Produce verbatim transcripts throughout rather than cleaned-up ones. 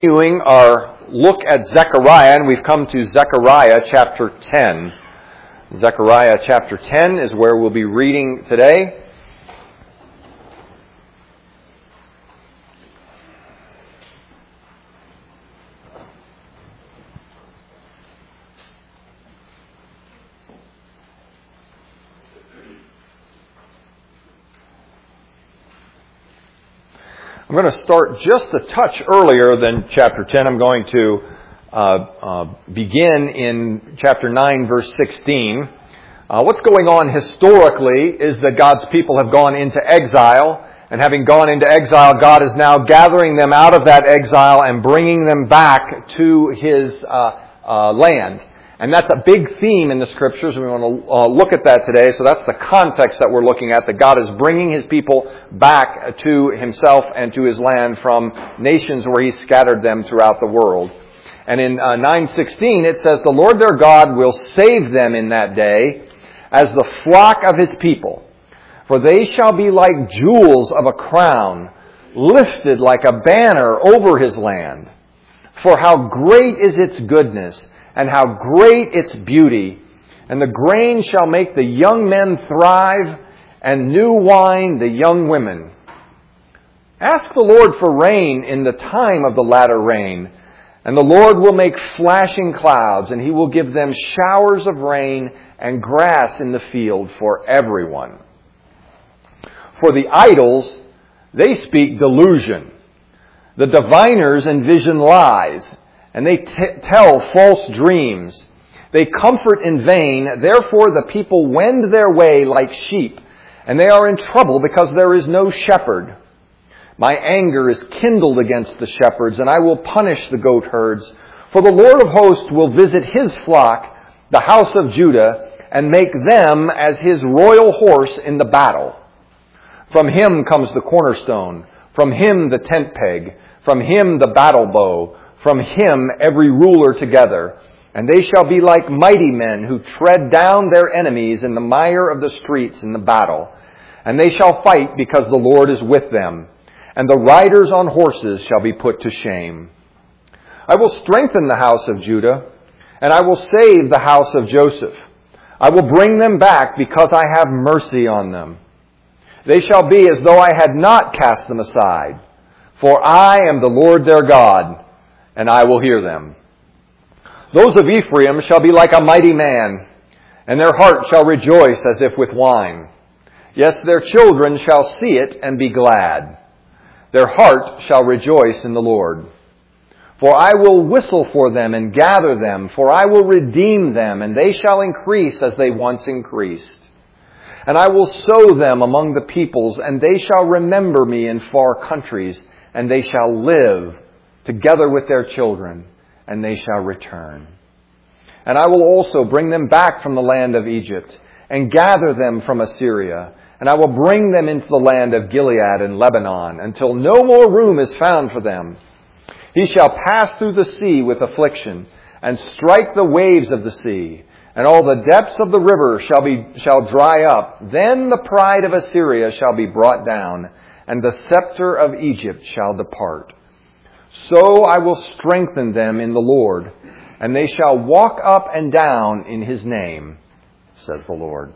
Continuing our look at Zechariah, and we've come to Zechariah chapter ten. Zechariah chapter ten is where we'll be reading today. I'm going to start just a touch earlier than chapter ten. I'm going to uh, uh, begin in chapter nine, verse sixteen. Uh, what's going on historically is that God's people have gone into exile, and having gone into exile, God is now gathering them out of that exile and bringing them back to His uh, uh, land. And that's a big theme in the Scriptures. We want to uh, look at that today. So that's the context that we're looking at, that God is bringing His people back to Himself and to His land from nations where He scattered them throughout the world. And in uh, nine sixteen it says, "The Lord their God will save them in that day as the flock of His people. For they shall be like jewels of a crown, lifted like a banner over His land. For how great is its goodness, and how great its beauty. And the grain shall make the young men thrive, and new wine the young women. Ask the Lord for rain in the time of the latter rain. And the Lord will make flashing clouds, and He will give them showers of rain and grass in the field for everyone. For the idols, they speak delusion. The diviners envision lies, and they t- tell false dreams. They comfort in vain, therefore the people wend their way like sheep, and they are in trouble because there is no shepherd. My anger is kindled against the shepherds, and I will punish the goat herds. For the Lord of hosts will visit His flock, the house of Judah, and make them as His royal horse in the battle. From Him comes the cornerstone, from Him the tent peg, from Him the battle bow, from Him every ruler together. And they shall be like mighty men who tread down their enemies in the mire of the streets in the battle. And they shall fight because the Lord is with them. And the riders on horses shall be put to shame. I will strengthen the house of Judah, and I will save the house of Joseph. I will bring them back because I have mercy on them. They shall be as though I had not cast them aside. For I am the Lord their God, and I will hear them. Those of Ephraim shall be like a mighty man, and their heart shall rejoice as if with wine. Yes, their children shall see it and be glad. Their heart shall rejoice in the Lord. For I will whistle for them and gather them, for I will redeem them, and they shall increase as they once increased. And I will sow them among the peoples, and they shall remember me in far countries, and they shall live together with their children, and they shall return. And I will also bring them back from the land of Egypt, and gather them from Assyria, and I will bring them into the land of Gilead and Lebanon, until no more room is found for them. He shall pass through the sea with affliction, and strike the waves of the sea, and all the depths of the river shall be shall dry up. Then the pride of Assyria shall be brought down, and the scepter of Egypt shall depart. So I will strengthen them in the Lord, and they shall walk up and down in His name, says the Lord."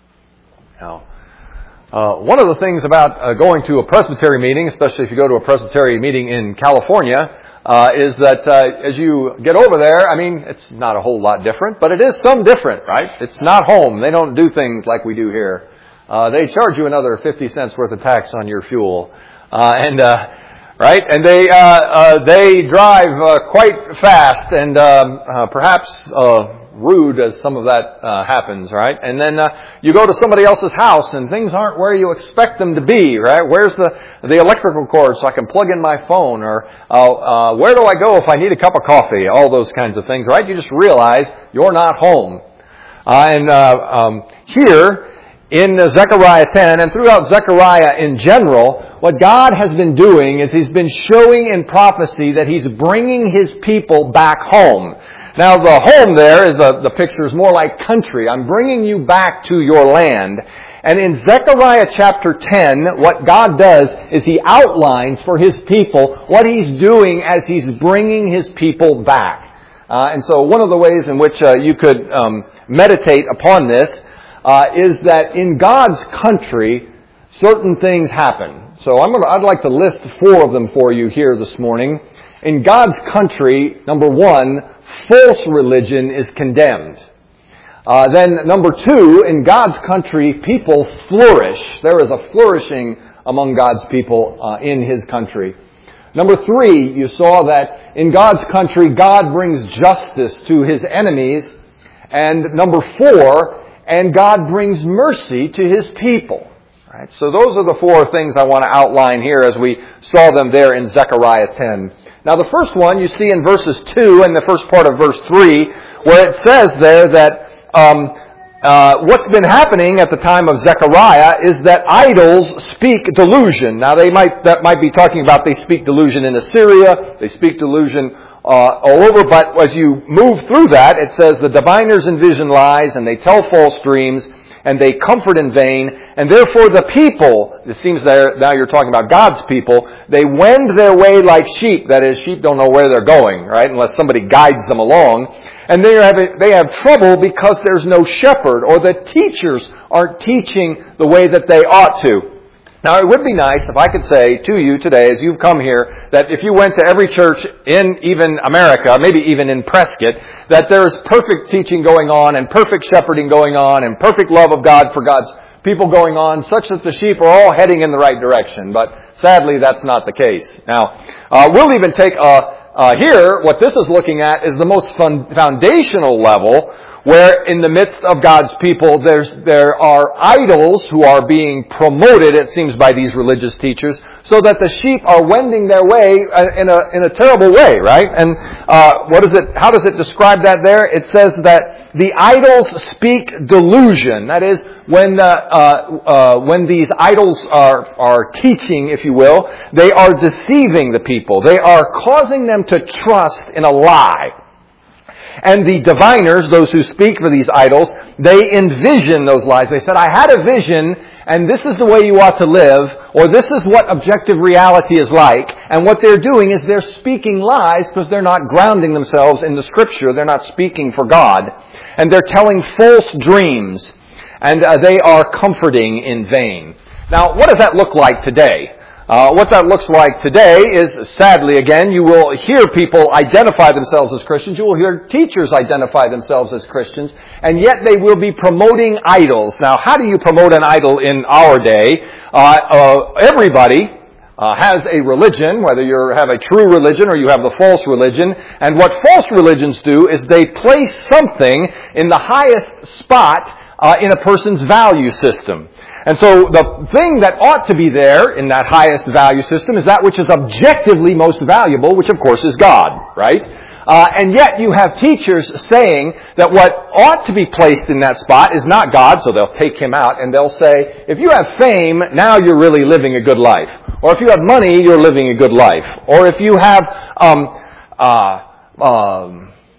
Now, uh, one of the things about uh, going to a presbytery meeting, especially if you go to a presbytery meeting in California, uh, is that uh, as you get over there, I mean, it's not a whole lot different, but it is some different, right? It's not home. They don't do things like we do here. Uh, they charge you another fifty cents worth of tax on your fuel. Uh, and, uh, right? And they, uh, uh, they drive, uh, quite fast and, um, uh, perhaps, uh, rude as some of that, uh, happens, right? And then, uh, you go to somebody else's house and things aren't where you expect them to be, right? Where's the, the electrical cord so I can plug in my phone? Or, uh, uh, where do I go if I need a cup of coffee? All those kinds of things, right? You just realize you're not home. Uh, and, uh, um, here, in Zechariah ten and throughout Zechariah in general, what God has been doing is He's been showing in prophecy that He's bringing His people back home. Now the home there is the, the picture is more like country. I'm bringing you back to your land. And in Zechariah chapter ten, what God does is He outlines for His people what He's doing as He's bringing His people back. Uh, and so one of the ways in which uh, you could um, meditate upon this uh, is that in God's country, certain things happen. So I'm gonna, I'd like to list four of them for you here this morning. In God's country, number one, false religion is condemned. Uh, then number two, in God's country, people flourish. There is a flourishing among God's people uh, in His country. Number three, you saw that in God's country, God brings justice to His enemies. And number four, and God brings mercy to His people. Right? So those are the four things I want to outline here as we saw them there in Zechariah ten. Now the first one you see in verses two and the first part of verse three, where it says there that Um, uh, what's been happening at the time of Zechariah is that idols speak delusion. Now they might, that might be talking about they speak delusion in Assyria, they speak delusion uh, all over, but as you move through that, it says the diviners envision lies and they tell false dreams and they comfort in vain, and therefore the people, it seems there, now you're talking about God's people, they wend their way like sheep. That is, sheep don't know where they're going, right, unless somebody guides them along. And they have, they have trouble because there's no shepherd, or the teachers aren't teaching the way that they ought to. Now, it would be nice if I could say to you today, as you've come here, that if you went to every church in even America, maybe even in Prescott, that there's perfect teaching going on, and perfect shepherding going on, and perfect love of God for God's people going on, such that the sheep are all heading in the right direction. But sadly, that's not the case. Now, uh, we'll even take a Uh, here, what this is looking at is the most fun, foundational level, where in the midst of God's people, there's, there are idols who are being promoted, it seems, by these religious teachers, so that the sheep are wending their way in a, in a terrible way, right? And, uh, what is it, how does it describe that there? It says that the idols speak delusion. That is, when, uh, uh, uh, when these idols are, are teaching, if you will, they are deceiving the people. They are causing them to trust in a lie. And the diviners, those who speak for these idols, they envision those lies. They said, I had a vision, and this is the way you ought to live, or this is what objective reality is like. And what they're doing is they're speaking lies because they're not grounding themselves in the Scripture. They're not speaking for God. And they're telling false dreams. And uh, they are comforting in vain. Now, what does that look like today? Uh, what that looks like today is, sadly again, you will hear people identify themselves as Christians. You will hear teachers identify themselves as Christians. And yet they will be promoting idols. Now, how do you promote an idol in our day? Uh, uh, everybody uh, has a religion, whether you have a true religion or you have the false religion. And what false religions do is they place something in the highest spot uh, in a person's value system. And so the thing that ought to be there in that highest value system is that which is objectively most valuable, which of course is God, right? Uh, and yet you have teachers saying that what ought to be placed in that spot is not God, so they'll take Him out and they'll say, if you have fame, now you're really living a good life. Or if you have money, you're living a good life. Or if you have, um, uh, um,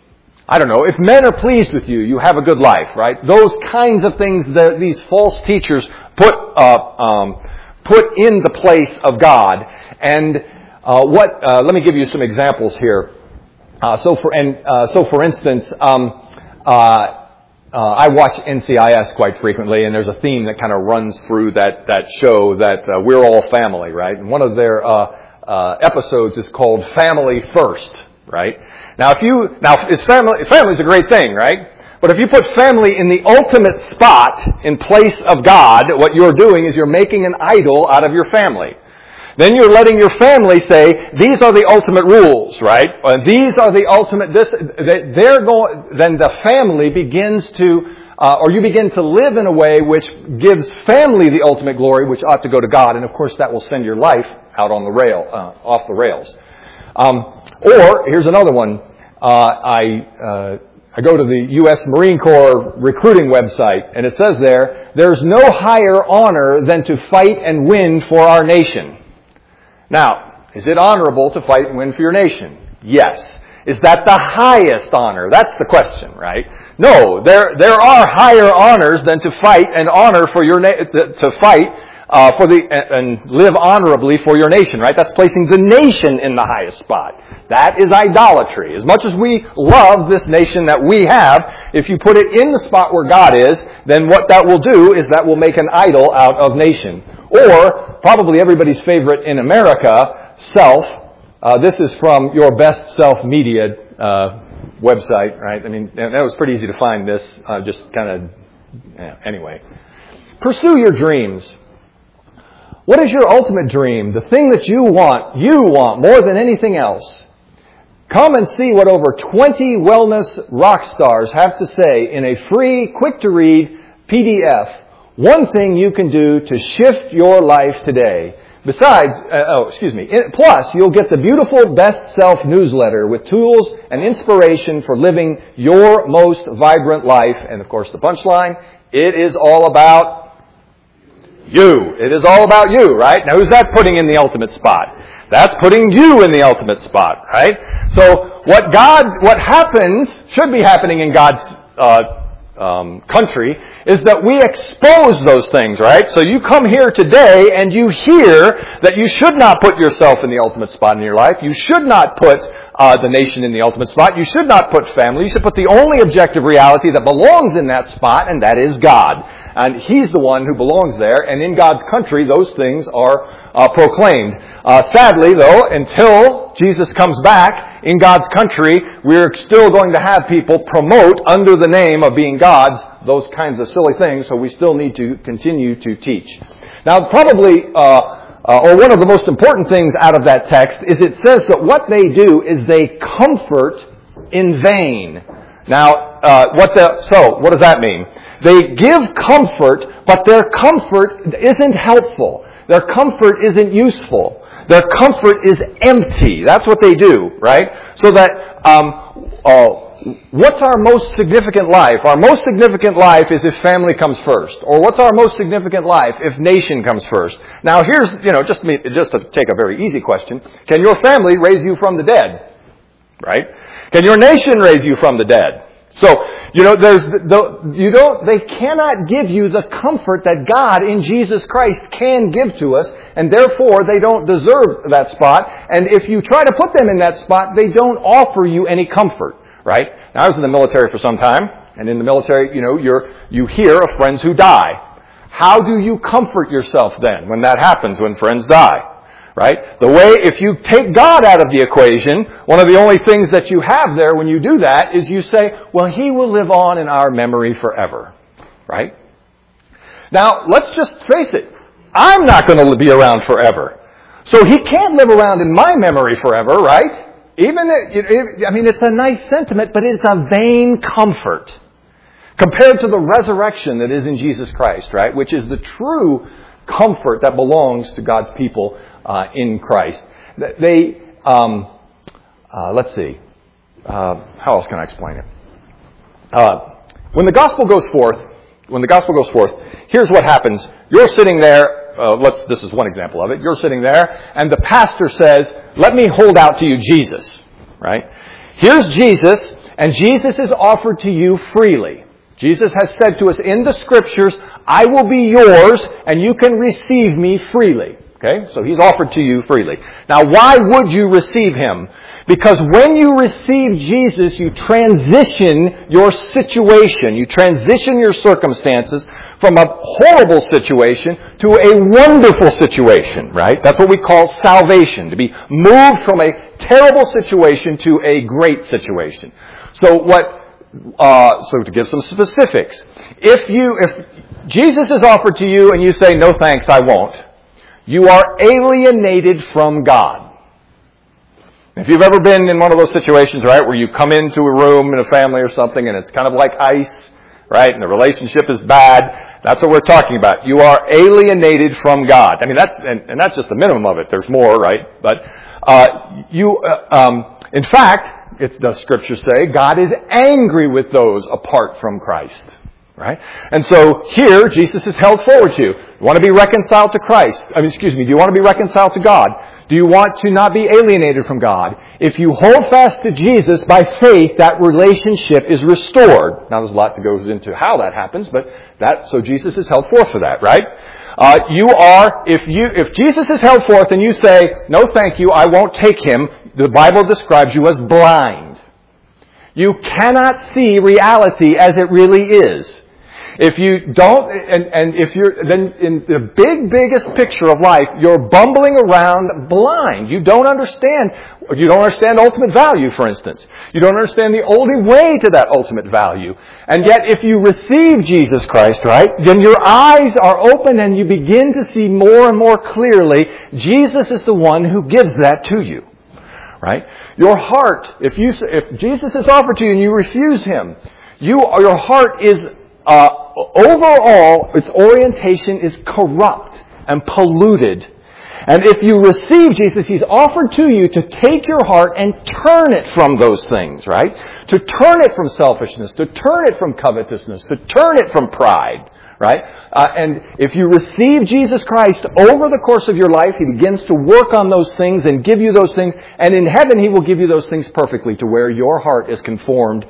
I don't know, if men are pleased with you, you have a good life, right? Those kinds of things that these false teachers put uh, um, put in the place of God. And uh, what? Uh, let me give you some examples here. Uh, so for and uh, so for instance, um, uh, uh, I watch N C I S quite frequently, and there's a theme that kind of runs through that that show that uh, we're all family, right? And one of their uh, uh, episodes is called "Family First," right? Now, if you now, is family family's a great thing, right? But if you put family in the ultimate spot in place of God, what you're doing is you're making an idol out of your family. Then you're letting your family say, these are the ultimate rules, right? Or these are the ultimate, this, they're going, then the family begins to, uh, or you begin to live in a way which gives family the ultimate glory, which ought to go to God. And of course that will send your life out on the rail, uh, off the rails. Um, or, here's another one. Uh, I, uh, I go to the U S Marine Corps recruiting website, and it says there, there's no higher honor than to fight and win for our nation. Now, is it honorable to fight and win for your nation? Yes. Is that the highest honor? That's the question, right? No, there there are higher honors than to fight and honor for your na- to, to fight uh, for the and live honorably for your nation, right? That's placing the nation in the highest spot. That is idolatry. As much as we love this nation that we have, if you put it in the spot where God is, then what that will do is that will make an idol out of nation. Or probably everybody's favorite in America, self. Uh, this is from Your Best Self Media uh, website, right? I mean, that was pretty easy to find this. Uh, just kind of, yeah, anyway. Pursue your dreams. What is your ultimate dream? The thing that you want, you want more than anything else. Come and see what over twenty wellness rock stars have to say in a free, quick-to-read P D F. One thing you can do to shift your life today. Besides, uh, oh, excuse me, plus you'll get the beautiful Best Self newsletter with tools and inspiration for living your most vibrant life. And of course the punchline, it is all about you. It is all about you, right? Now who's that putting in the ultimate spot? That's putting you in the ultimate spot, right? So what God, what happens, should be happening in God's uh Um, country, is that we expose those things, right? So you come here today and you hear that you should not put yourself in the ultimate spot in your life. You should not put uh, the nation in the ultimate spot. You should not put family. You should put the only objective reality that belongs in that spot, and that is God. And He's the one who belongs there, and in God's country, those things are uh, proclaimed. Uh, sadly, though, until Jesus comes back, in God's country, we're still going to have people promote under the name of being God's those kinds of silly things, so we still need to continue to teach. Now, probably, uh, uh, or one of the most important things out of that text is it says that what they do is they comfort in vain. Now, uh, what the, so, what does that mean? They give comfort, but their comfort isn't helpful. Their comfort isn't useful. Their comfort is empty. That's what they do, right? So that, um, uh, what's our most significant life? Our most significant life is if family comes first. Or what's our most significant life if nation comes first? Now here's, you know, just, me, just to take a very easy question. Can your family raise you from the dead? Right? Can your nation raise you from the dead? So, you know, there's the, you don't, they cannot give you the comfort that God in Jesus Christ can give to us, and therefore they don't deserve that spot. And if you try to put them in that spot, they don't offer you any comfort, right? Now, I was in the military for some time, and in the military, you know, you're, you hear of friends who die. How do you comfort yourself then when that happens, when friends die? Right? The way, if you take God out of the equation, one of the only things that you have there when you do that is you say, well, He will live on in our memory forever. Right? Now, let's just face it. I'm not going to be around forever. So He can't live around in my memory forever, right? Even, it, I mean, it's a nice sentiment, but it's a vain comfort compared to the resurrection that is in Jesus Christ, right? Which is the true comfort that belongs to God's people uh, in Christ. They, um, uh, let's see, uh, how else can I explain it? Uh, when the gospel goes forth, when the gospel goes forth, here's what happens. You're sitting there. Uh, let's. This is one example of it. You're sitting there, and the pastor says, "Let me hold out to you Jesus." Right? Here's Jesus, and Jesus is offered to you freely. Jesus has said to us in the Scriptures, I will be yours and you can receive me freely. Okay? So He's offered to you freely. Now, why would you receive Him? Because when you receive Jesus, you transition your situation. You transition your circumstances from a horrible situation to a wonderful situation, right? That's what we call salvation. To be moved from a terrible situation to a great situation. So what Uh, so to give some specifics, if you, if Jesus is offered to you and you say, no thanks, I won't, you are alienated from God. If you've ever been in one of those situations, right, where you come into a room in a family or something and it's kind of like ice, right, and the relationship is bad, that's what we're talking about. You are alienated from God. I mean, that's, and, and that's just the minimum of it. There's more, right? But, uh, you, uh, um, in fact, It does Scripture say, God is angry with those apart from Christ. Right? And so here, Jesus is held forward to you. You want to be reconciled to Christ. I mean, excuse me, do you want to be reconciled to God? Do you want to not be alienated from God? If you hold fast to Jesus by faith, that relationship is restored. Now, there's a lot that goes into how that happens, but that, so Jesus is held forth for that, right? Uh, you are, if you, if Jesus is held forth and you say, no thank you, I won't take him, the Bible describes you as blind. You cannot see reality as it really is. If you don't, and, and if you're, then in the big, biggest picture of life, you're bumbling around blind. You don't understand, you don't understand ultimate value, for instance. You don't understand the only way to that ultimate value. And yet, if you receive Jesus Christ, right, then your eyes are open and you begin to see more and more clearly, Jesus is the one who gives that to you. Right? Your heart, if you, if Jesus is offered to you and you refuse him, you, your heart is, uh, overall, its orientation is corrupt and polluted. And if you receive Jesus, he's offered to you to take your heart and turn it from those things, right? To turn it from selfishness, to turn it from covetousness, to turn it from pride, right? Uh, and if you receive Jesus Christ over the course of your life, he begins to work on those things and give you those things. And in heaven, he will give you those things perfectly to where your heart is conformed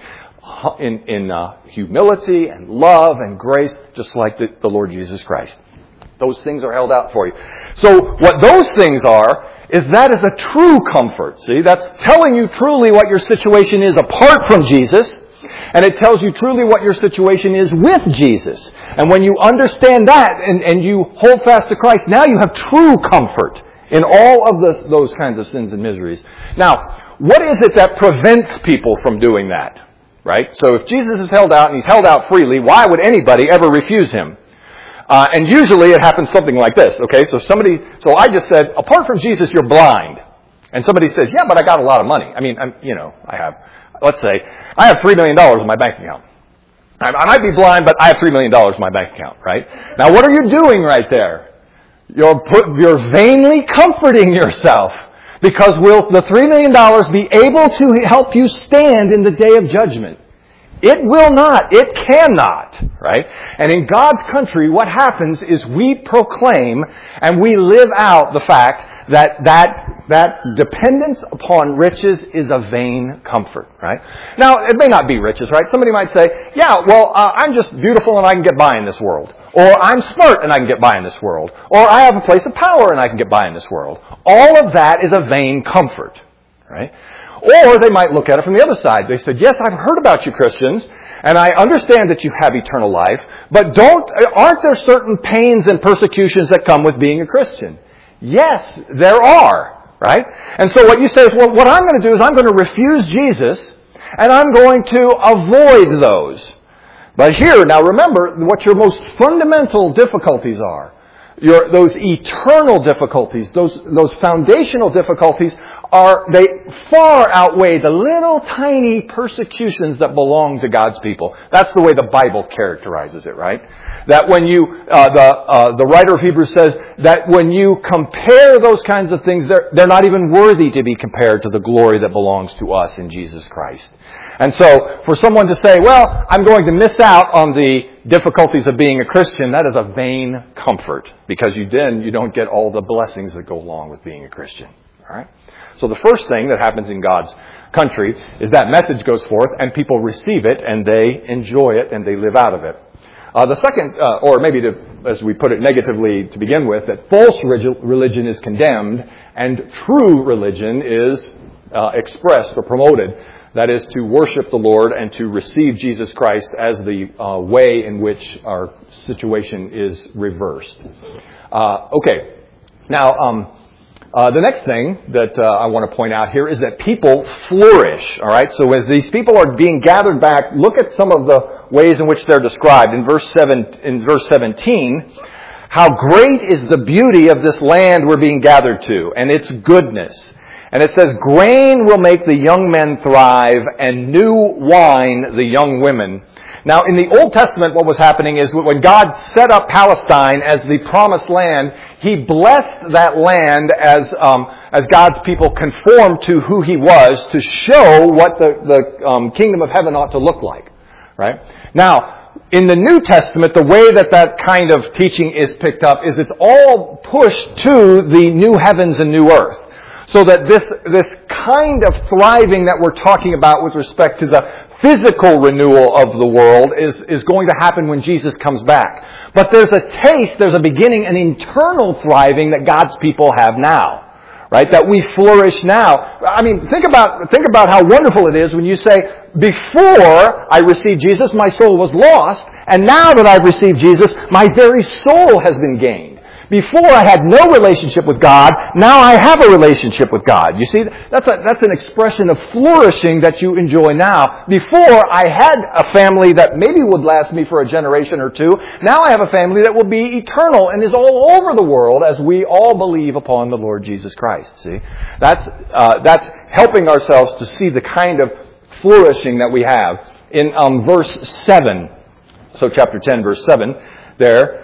in, in uh, humility and love and grace, just like the, the Lord Jesus Christ. Those things are held out for you. So what those things are, is that is a true comfort. See, that's telling you truly what your situation is apart from Jesus. And it tells you truly what your situation is with Jesus. And when you understand that and, and you hold fast to Christ, now you have true comfort in all of this, those kinds of sins and miseries. Now, what is it that prevents people from doing that? Right? So if Jesus is held out and he's held out freely, why would anybody ever refuse him? Uh, and usually it happens something like this. Okay, so somebody, so I just said, apart from Jesus, you're blind. And somebody says, yeah, but I got a lot of money. I mean, I'm, you know, I have, let's say, I have three million dollars in my bank account. I, I might be blind, but I have three million dollars in my bank account, right? Now, what are you doing right there? You're, put, you're vainly comforting yourself. Because will the three million dollars be able to help you stand in the day of judgment? It will not. It cannot. Right? And in God's country, what happens is we proclaim and we live out the fact that that, that dependence upon riches is a vain comfort. Right? Now, it may not be riches, right? Somebody might say, yeah, well, uh, I'm just beautiful and I can get by in this world. Or I'm smart and I can get by in this world. Or I have a place of power and I can get by in this world. All of that is a vain comfort. Right? Or they might look at it from the other side. They said, yes, I've heard about you Christians, and I understand that you have eternal life, but don't, aren't there certain pains and persecutions that come with being a Christian? Yes, there are. Right? And so what you say is, well, what I'm going to do is I'm going to refuse Jesus, and I'm going to avoid those. But here, now remember what your most fundamental difficulties are. Your, those eternal difficulties, those, those foundational difficulties are, they far outweigh the little tiny persecutions that belong to God's people. That's the way the Bible characterizes it, right? That when you, uh, the, uh, the writer of Hebrews says that when you compare those kinds of things, they're, they're not even worthy to be compared to the glory that belongs to us in Jesus Christ. And so, for someone to say, well, I'm going to miss out on the difficulties of being a Christian, that is a vain comfort. Because you then, you don't get all the blessings that go along with being a Christian. All right? So the first thing that happens in God's country is that message goes forth and people receive it and they enjoy it and they live out of it. Uh, the second, uh, or maybe to, as we put it negatively to begin with, that false religion is condemned and true religion is uh, expressed or promoted. That is to worship the Lord and to receive Jesus Christ as the uh, way in which our situation is reversed. Uh, okay. Now, um, uh, the next thing that uh, I want to point out here is that people flourish. All right. So as these people are being gathered back, look at some of the ways in which they're described. In verse seven, in verse seventeen, how great is the beauty of this land we're being gathered to, and its goodness. And it says, grain will make the young men thrive, and new wine the young women. Now, in the Old Testament, what was happening is when God set up Palestine as the promised land, He blessed that land as um, as God's people conformed to who He was to show what the, the um, kingdom of heaven ought to look like. Right? Now, in the New Testament, the way that that kind of teaching is picked up is it's all pushed to the new heavens and new earth. So that this, this kind of thriving that we're talking about with respect to the physical renewal of the world is, is going to happen when Jesus comes back. But there's a taste, there's a beginning, an internal thriving that God's people have now. Right? That we flourish now. I mean, think about, think about how wonderful it is when you say, before I received Jesus, my soul was lost, and now that I've received Jesus, my very soul has been gained. Before I had no relationship with God, now I have a relationship with God. You see, that's a, that's an expression of flourishing that you enjoy now. Before I had a family that maybe would last me for a generation or two, now I have a family that will be eternal and is all over the world as we all believe upon the Lord Jesus Christ. See, that's, uh, that's helping ourselves to see the kind of flourishing that we have. In um, verse seven, so chapter ten, verse seven, there,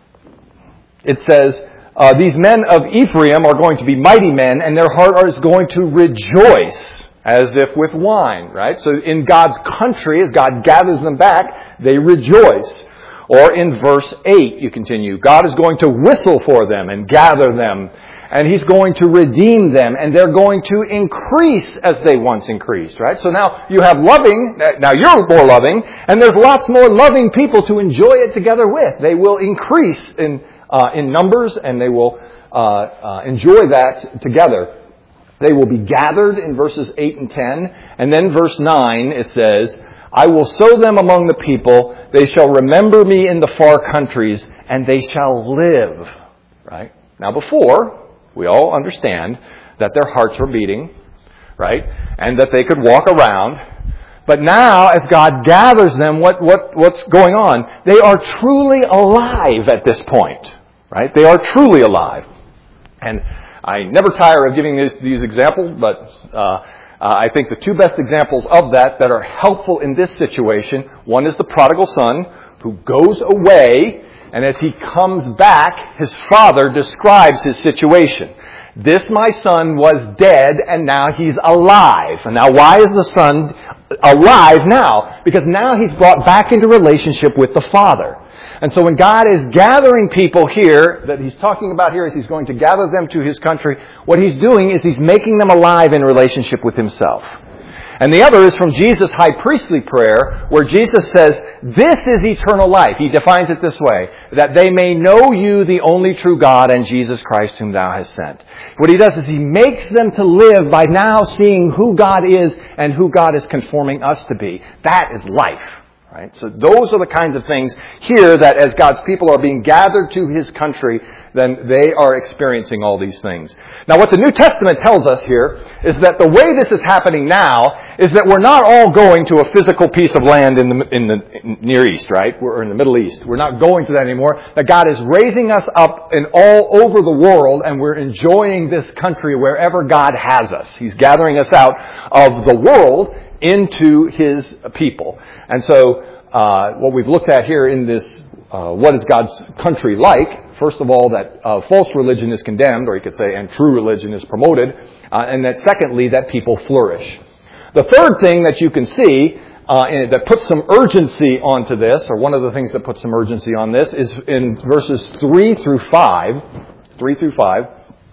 it says, uh, these men of Ephraim are going to be mighty men, and their heart is going to rejoice as if with wine, right? So in God's country, as God gathers them back, they rejoice. Or in verse eight, you continue, God is going to whistle for them and gather them, and He's going to redeem them, and they're going to increase as they once increased, right? So now you have loving, now you're more loving, and there's lots more loving people to enjoy it together with. They will increase in Uh, in numbers, and they will uh, uh, enjoy that together. They will be gathered in verses eight and ten. And then verse nine, it says, I will sow them among the people. They shall remember me in the far countries, and they shall live. Right? Now before, we all understand that their hearts were beating, right? And that they could walk around. But now, as God gathers them, what, what, what's going on? They are truly alive at this point. Right? They are truly alive. And I never tire of giving these, these examples, but uh, uh, I think the two best examples of that that are helpful in this situation, one is the prodigal son who goes away, and as he comes back, his father describes his situation. This my son was dead, and now he's alive. And now why is the son alive now? Because now he's brought back into relationship with the Father. And so when God is gathering people here, that He's talking about here is He's going to gather them to His country, what He's doing is He's making them alive in relationship with Himself. And the other is from Jesus' high priestly prayer, where Jesus says, this is eternal life. He defines it this way, that they may know you, the only true God, and Jesus Christ whom thou hast sent. What He does is He makes them to live by now seeing who God is and who God is conforming us to be. That is life. Right? So those are the kinds of things here that as God's people are being gathered to His country, then they are experiencing all these things. Now what the New Testament tells us here is that the way this is happening now is that we're not all going to a physical piece of land in the, in the Near East, right? We're in the Middle East. We're not going to that anymore. That God is raising us up in all over the world, and we're enjoying this country wherever God has us. He's gathering us out of the world into His people. And so uh, what we've looked at here in this, uh, what is God's country like? First of all, that uh, false religion is condemned, or you could say, and true religion is promoted. Uh, and that secondly, that people flourish. The third thing that you can see uh, in, that puts some urgency onto this, or one of the things that puts some urgency on this, is in verses three through five, three through five,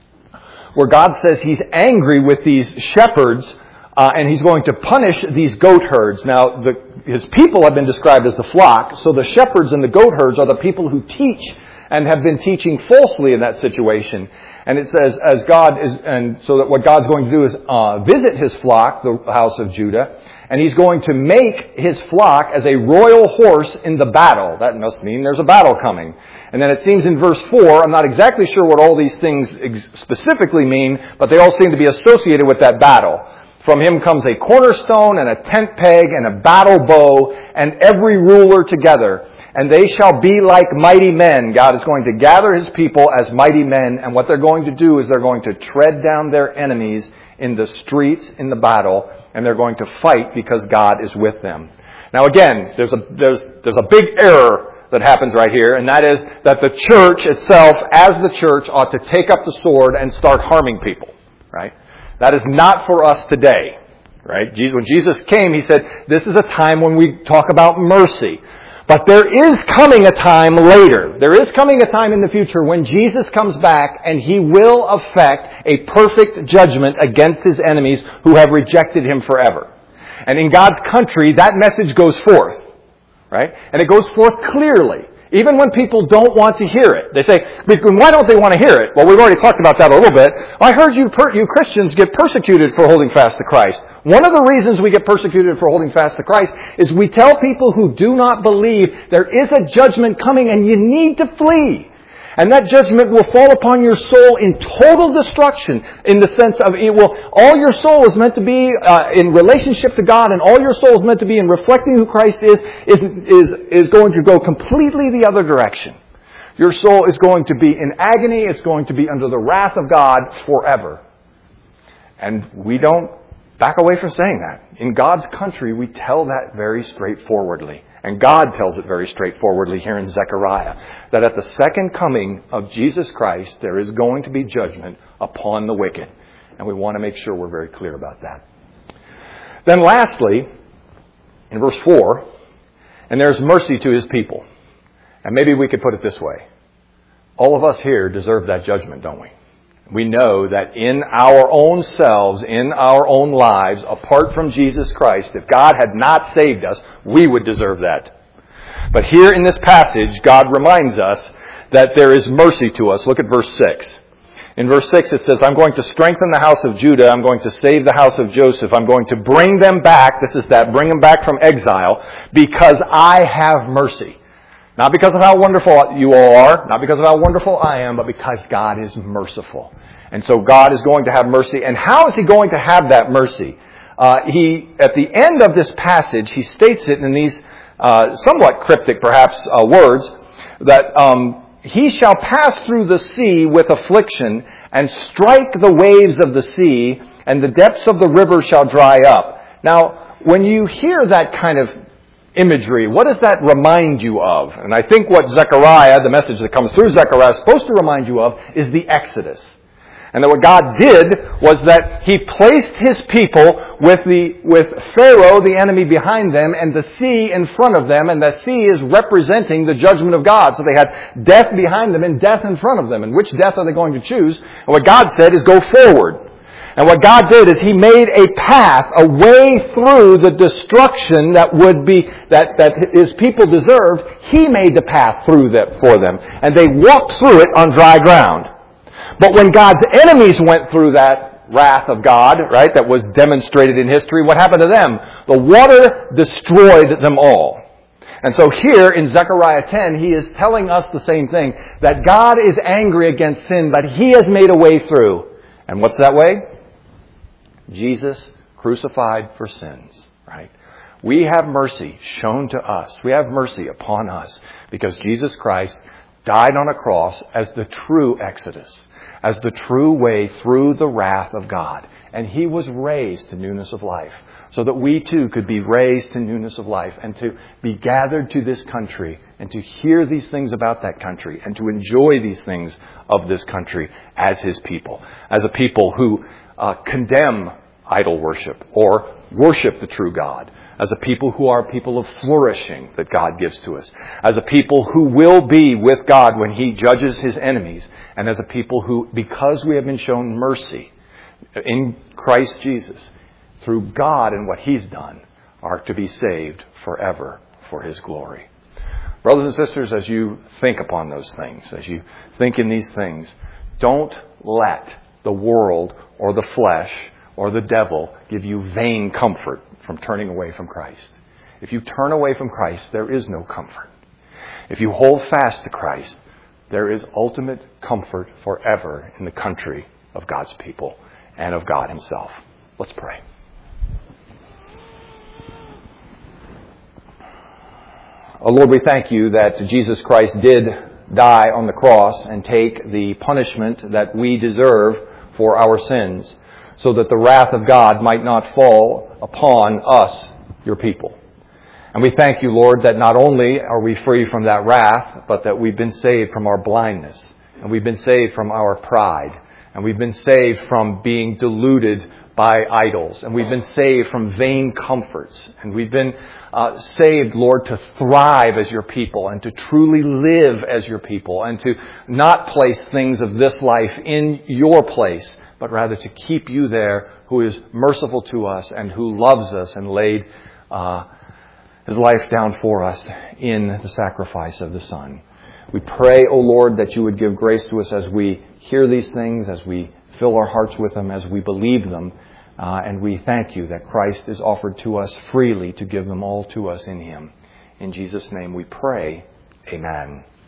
where God says He's angry with these shepherds, Uh, and He's going to punish these goat herds. Now, the, His people have been described as the flock, so the shepherds and the goat herds are the people who teach and have been teaching falsely in that situation. And it says, as God is, and so that what God's going to do is uh, visit His flock, the house of Judah, and He's going to make His flock as a royal horse in the battle. That must mean there's a battle coming. And then it seems in verse four, I'm not exactly sure what all these things ex- specifically mean, but they all seem to be associated with that battle. From Him comes a cornerstone and a tent peg and a battle bow and every ruler together. And they shall be like mighty men. God is going to gather His people as mighty men. And what they're going to do is they're going to tread down their enemies in the streets in the battle. And they're going to fight because God is with them. Now again, there's a, there's, there's a big error that happens right here. And that is that the church itself, as the church, ought to take up the sword and start harming people. Right? That is not for us today, right? When Jesus came, He said, this is a time when we talk about mercy. But there is coming a time later. There is coming a time in the future when Jesus comes back and He will effect a perfect judgment against His enemies who have rejected Him forever. And in God's country, that message goes forth. Right? And it goes forth clearly. Even when people don't want to hear it. They say, why don't they want to hear it? Well, we've already talked about that a little bit. I heard you per- you Christians get persecuted for holding fast to Christ. One of the reasons we get persecuted for holding fast to Christ is we tell people who do not believe there is a judgment coming and you need to flee. And that judgment will fall upon your soul in total destruction, in the sense of it will, all your soul is meant to be uh, in relationship to God, and all your soul is meant to be in reflecting who Christ is, is, is, is going to go completely the other direction. Your soul is going to be in agony, it's going to be under the wrath of God forever. And we don't back away from saying that. In God's country, we tell that very straightforwardly. And God tells it very straightforwardly here in Zechariah, that at the second coming of Jesus Christ, there is going to be judgment upon the wicked. And we want to make sure we're very clear about that. Then lastly, in verse four, and there's mercy to His people. And maybe we could put it this way. All of us here deserve that judgment, don't we? We know that in our own selves, in our own lives, apart from Jesus Christ, if God had not saved us, we would deserve that. But here in this passage, God reminds us that there is mercy to us. Look at verse six. In verse six it says, I'm going to strengthen the house of Judah. I'm going to save the house of Joseph. I'm going to bring them back. This is that, bring them back from exile, because I have mercy. Not because of how wonderful you all are, not because of how wonderful I am, but because God is merciful. And so God is going to have mercy. And how is He going to have that mercy? Uh, he, at the end of this passage, He states it in these uh, somewhat cryptic, perhaps, uh, words, that um, He shall pass through the sea with affliction and strike the waves of the sea, and the depths of the river shall dry up. Now, when you hear that kind of imagery, what does that remind you of? And I think what Zechariah, the message that comes through Zechariah, is supposed to remind you of is the Exodus. And that what God did was that He placed His people with the with Pharaoh, the enemy, behind them, and the sea in front of them, and the sea is representing the judgment of God. So they had death behind them and death in front of them. And which death are they going to choose? And what God said is go forward. And what God did is He made a path, a way through the destruction that would be, that, that His people deserved. He made the path through that for them. And they walked through it on dry ground. But when God's enemies went through that wrath of God, right, that was demonstrated in history, what happened to them? The water destroyed them all. And so here in Zechariah ten, He is telling us the same thing, that God is angry against sin, but He has made a way through. And what's that way? Jesus crucified for sins, right? We have mercy shown to us. We have mercy upon us because Jesus Christ died on a cross as the true Exodus, as the true way through the wrath of God. And He was raised to newness of life so that we too could be raised to newness of life and to be gathered to this country and to hear these things about that country and to enjoy these things of this country as His people, as a people who uh, condemn idol worship or worship the true God, as a people who are people of flourishing that God gives to us, as a people who will be with God when He judges His enemies, and as a people who, because we have been shown mercy in Christ Jesus, through God and what He's done, are to be saved forever for His glory. Brothers and sisters, as you think upon those things, as you think in these things, don't let the world or the flesh or the devil give you vain comfort from turning away from Christ. If you turn away from Christ, there is no comfort. If you hold fast to Christ, there is ultimate comfort forever in the country of God's people and of God Himself. Let's pray. Oh Lord, we thank You that Jesus Christ did die on the cross and take the punishment that we deserve for our sins, so that the wrath of God might not fall upon us, Your people. And we thank You, Lord, that not only are we free from that wrath, but that we've been saved from our blindness, and we've been saved from our pride, and we've been saved from being deluded by idols, and we've been saved from vain comforts, and we've been uh, saved, Lord, to thrive as your people and to truly live as your people and to not place things of this life in your place, but rather to keep you there, who is merciful to us and who loves us and laid uh, his life down for us in the sacrifice of the Son. We pray, O Lord, that you would give grace to us as we hear these things, as we fill our hearts with them, as we believe them. Uh, and we thank you that Christ is offered to us freely to give them all to us in him. In Jesus' name we pray. Amen.